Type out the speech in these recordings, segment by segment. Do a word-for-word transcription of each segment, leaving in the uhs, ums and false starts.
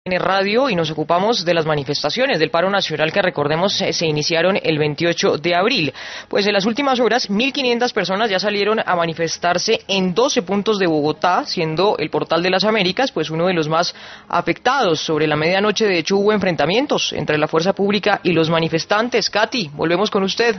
Radio y nos ocupamos de las manifestaciones del paro nacional que, recordemos, se iniciaron el veintiocho de abril. Pues en las últimas horas mil quinientas personas ya salieron a manifestarse en doce puntos de Bogotá, siendo el Portal de las Américas pues uno de los más afectados. Sobre la medianoche, de hecho, hubo enfrentamientos entre la fuerza pública y los manifestantes. Katy, volvemos con usted.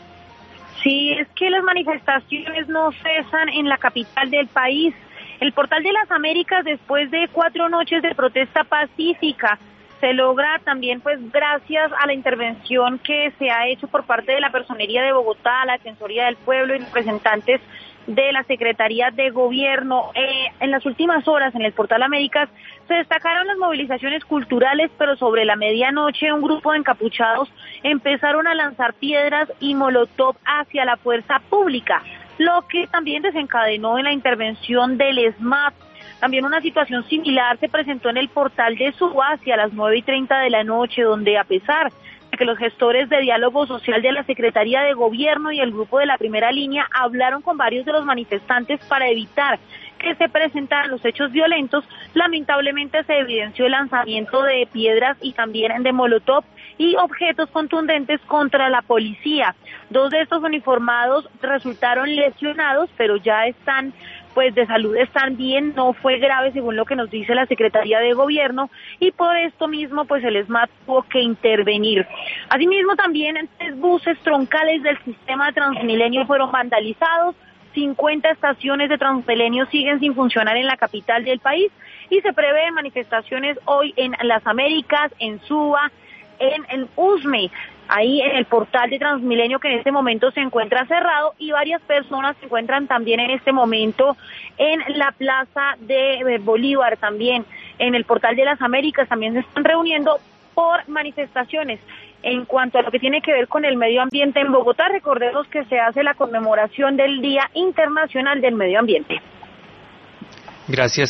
Sí, es que las manifestaciones no cesan en la capital del país. El Portal de las Américas, después de cuatro noches de protesta pacífica, se logra también, pues, gracias a la intervención que se ha hecho por parte de la Personería de Bogotá, la Defensoría del Pueblo y representantes de la Secretaría de Gobierno. Eh, en las últimas horas, en el Portal Américas, se destacaron las movilizaciones culturales, pero sobre la medianoche un grupo de encapuchados empezaron a lanzar piedras y molotov hacia la fuerza pública, lo que también desencadenó en la intervención del ESMAD. También una situación similar se presentó en el Portal de Suba hacia las nueve y treinta de la noche, donde, a pesar de que los gestores de diálogo social de la Secretaría de Gobierno y el grupo de la primera línea hablaron con varios de los manifestantes para evitar que se presentaran los hechos violentos, lamentablemente se evidenció el lanzamiento de piedras y también de molotov y objetos contundentes contra la policía. Dos de estos uniformados resultaron lesionados, pero ya están, pues, de salud están bien, no fue grave según lo que nos dice la Secretaría de Gobierno, y por esto mismo, pues, el ESMAD tuvo que intervenir. Asimismo, también tres buses troncales del sistema de Transmilenio fueron vandalizados, cincuenta estaciones de Transmilenio siguen sin funcionar en la capital del país, y se prevén manifestaciones hoy en las Américas, en Suba, en, en Usme, ahí en el Portal de Transmilenio, que en este momento se encuentra cerrado, y varias personas se encuentran también en este momento en la Plaza de Bolívar, también en el Portal de las Américas, también se están reuniendo por manifestaciones. En cuanto a lo que tiene que ver con el medio ambiente en Bogotá, recordemos que se hace la conmemoración del Día Internacional del Medio Ambiente. Gracias.